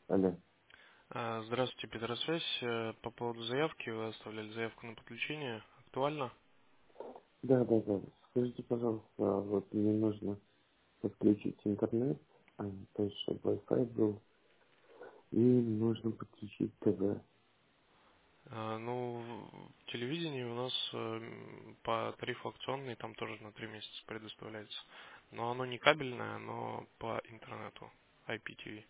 Алло. Здравствуйте, Петросвязь. По поводу заявки, вы оставляли заявку на подключение. Актуально? Да, да, да. Скажите, пожалуйста, вот мне нужно подключить интернет, то есть чтобы Wi-Fi был, и нужно подключить ТВ. Ну, в телевидении у нас по тарифу акционный, там тоже на 3 месяца предоставляется. Но оно не кабельное, оно по интернету, IPTV.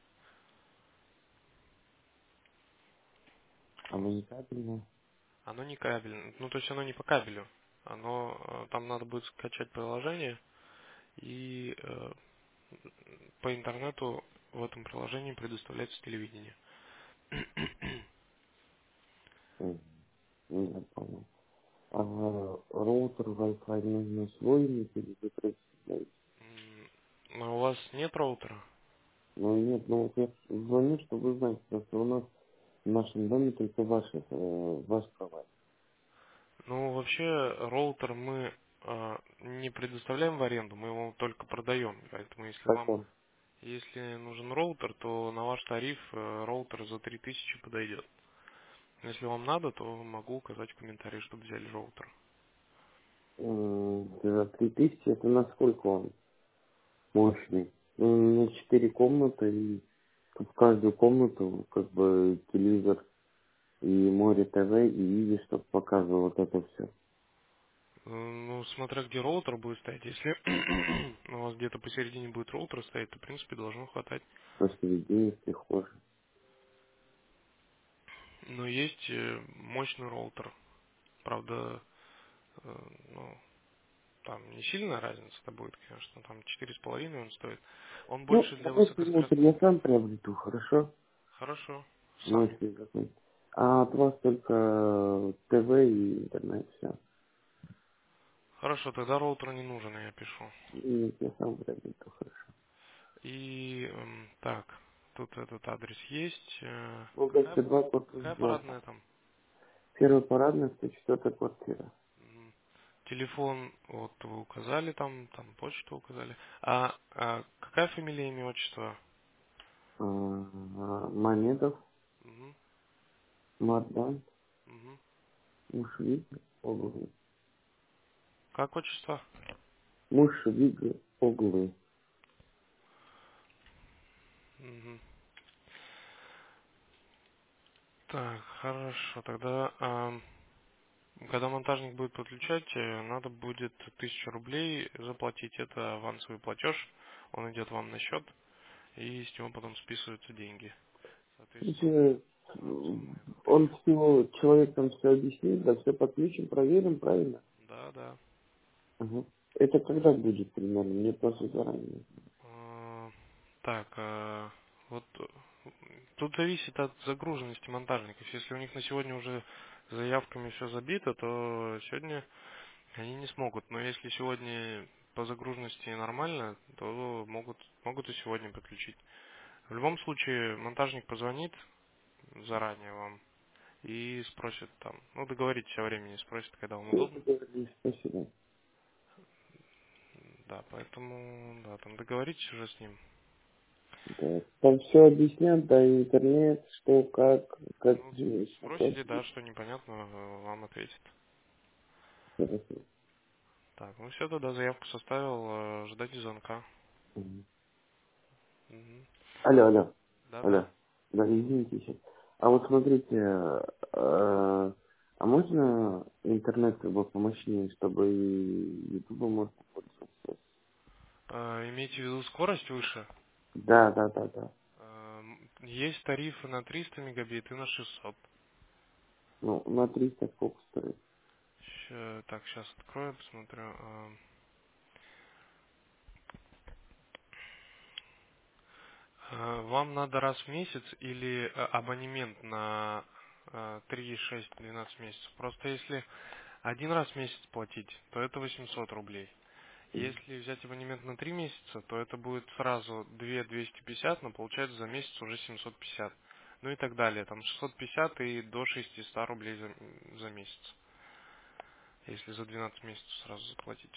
Оно не кабельное. Оно не кабельное, ну то есть оно не по кабелю. Там надо будет скачать приложение и по интернету в этом приложении предоставляется телевидение. М, Я понял. А роутер Wi-Fi нужно свой иметь или закрыть? Но у вас нет роутера? Ну нет, ну вот я звоню, чтобы узнать, просто у нас в нашем доме только ваш провайдер. Ну, вообще, роутер мы не предоставляем в аренду, мы его только продаем. Поэтому, Как он? если нужен роутер, то на ваш тариф роутер за 3000 подойдет. Если вам надо, то могу указать в комментарии, чтобы взяли роутер. За 3000 это насколько он мощный? На 4 комнаты и в каждую комнату как бы телевизор и море ТВ, и видишь, чтобы показывал вот это все. Ну, смотря где роутер будет стоять. Если у вас где-то посередине будет роутер стоять, то, в принципе, должно хватать. Посередине, в прихожей. Но есть мощный роутер. Правда, ну, там не сильная разница-то будет, конечно. Там 4,5 он стоит. Он Ну, больше для давайте роутер высокоскоростных. я сам приобрету, хорошо? Хорошо. Ну, Сами. если какой. А от вас только ТВ и интернет, все. Хорошо, тогда роутер не нужен, я пишу. И я сам приобрету, хорошо. И так, тут этот адрес есть. Волгоградская 2, корпус Какая 2. парадная там? Первая парадная, 104 квартира. М, Телефон, вот вы указали там почту указали. Какая фамилия, имя, отчество? Мамедов, Мгм, Мардан, мгм. Мушвиг, Оглы. Как отчество? Мушвиг, Оглы. Мгм. Так, хорошо. Тогда когда монтажник будет подключать, надо будет 1000 рублей заплатить. Это авансовый платеж. Он идет вам на счет, и с него потом списываются деньги. Соответственно, Слушай, на аукционный этот. он все, человек там все объяснит, да, все подключим, проверим, правильно? Да, да. Ага. Это когда будет примерно? Мне просто заранее. Так, вот тут зависит от загруженности монтажников. Если у них на сегодня уже заявками все забито, то сегодня они не смогут. Но если сегодня по загруженности нормально, то могут и сегодня подключить. В любом случае, монтажник позвонит заранее вам и спросит там, ну, договоритесь о времени, спросит, когда вам Все, удобно. договорились, спасибо. Да, поэтому, да, там договоритесь уже с ним. Да. Там все объяснят, да, интернет, что, как Ну, спросите, да, оплатить. что непонятно, вам ответит. Хорошо. Так, ну все, тогда заявку составил, ждать звонка. Мгм. Мгм. Алло, алло, Да-да. алло. Да, извините еще. А вот смотрите, а можно интернет как бы помощнее, чтобы и ютубом можно пользоваться? Имейте в виду скорость выше. Да, да, да, да. Есть тарифы на 300 мегабит и на 600. Ну, на 300 сколько стоит? Так, сейчас открою, посмотрю. Вам надо раз в месяц или абонемент на 3, 6, 12 месяцев? Просто если один раз в месяц платить, то это 800 рублей. Мгм. Если взять абонемент на 3 месяца, то это будет сразу 250, но получается за месяц уже 750. Ну и так далее. Там 650 и до 600 рублей за месяц. Если за 12 месяцев сразу заплатить.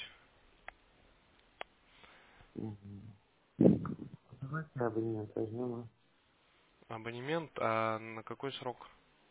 Мгм. Давайте абонемент возьмем. Абонемент, а на какой срок?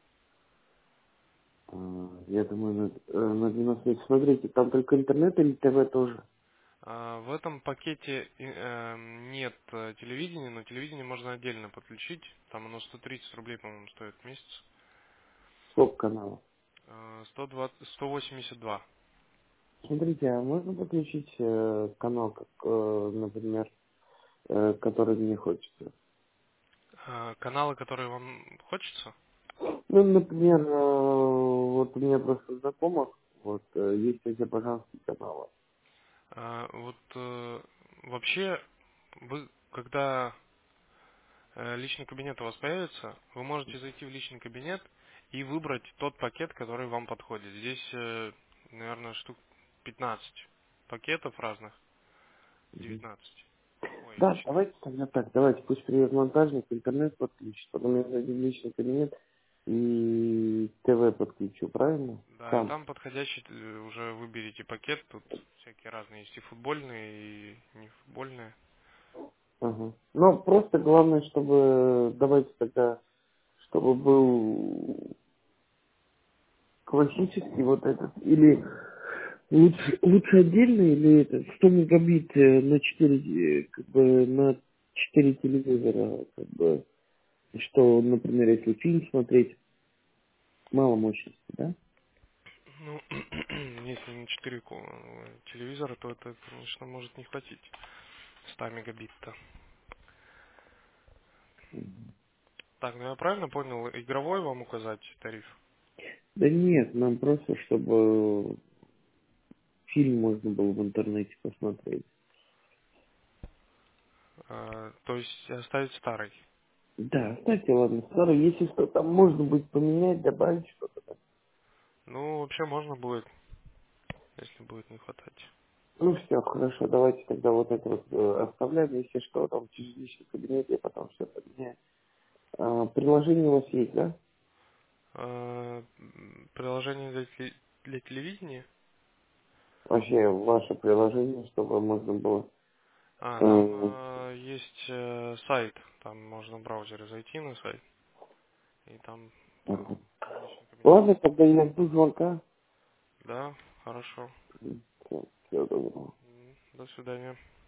Я думаю, на 12 месяцев. Смотрите, там только интернет или ТВ тоже? В этом пакете нет телевидения, но телевидение можно отдельно подключить. Там оно 130 рублей, по-моему, стоит в месяц. Сколько каналов? 120, 182. Смотрите, а можно подключить канал, как, например, который мне хочется? Каналы, которые вам хочется? Ну, например, вот у меня просто знакомых, вот, есть азербайджанские каналы. Вот вообще, вы, когда личный кабинет у вас появится, вы можете зайти в личный кабинет и выбрать тот пакет, который вам подходит. Здесь, наверное, штук 15 пакетов разных, Мгм. 19. Ой, Да, 4. давайте тогда так, давайте, пусть приедет монтажник, интернет подключит, потом я зайду в личный кабинет и ТВ подключу, правильно? Да, и Сам. там подходящий уже выберите пакет. Тут всякие разные есть и футбольные, и не футбольные. Ага. Но просто главное, чтобы, давайте тогда, чтобы был классический вот этот, или лучше отдельно, или это 100 мегабит на 4 как бы на 4 телевизора, как бы, что, например, если фильм смотреть, мало мощности, да? Ну, если на 4 телевизора, то это, конечно, может не хватить 100 мегабит-то. Так, ну я правильно понял, игровой вам указать тариф? Да нет, нам просто, чтобы фильм можно было в интернете посмотреть. То есть оставить старый? Да, кстати, ладно, старый, если что, там можно будет поменять, добавить что-то. Ну, вообще можно будет, если будет не хватать. Ну все, хорошо, давайте тогда вот это вот оставляем, если что, там через личный кабинет я потом все поменяю. Приложение у вас есть, да? Приложение для телевидения? Вообще ваше приложение, чтобы можно было... Там э, есть сайт, там можно в браузере зайти на сайт, и там ага. в личный кабинет. Ладно, тогда я жду звонка. Да, хорошо. Всего доброго. До свидания.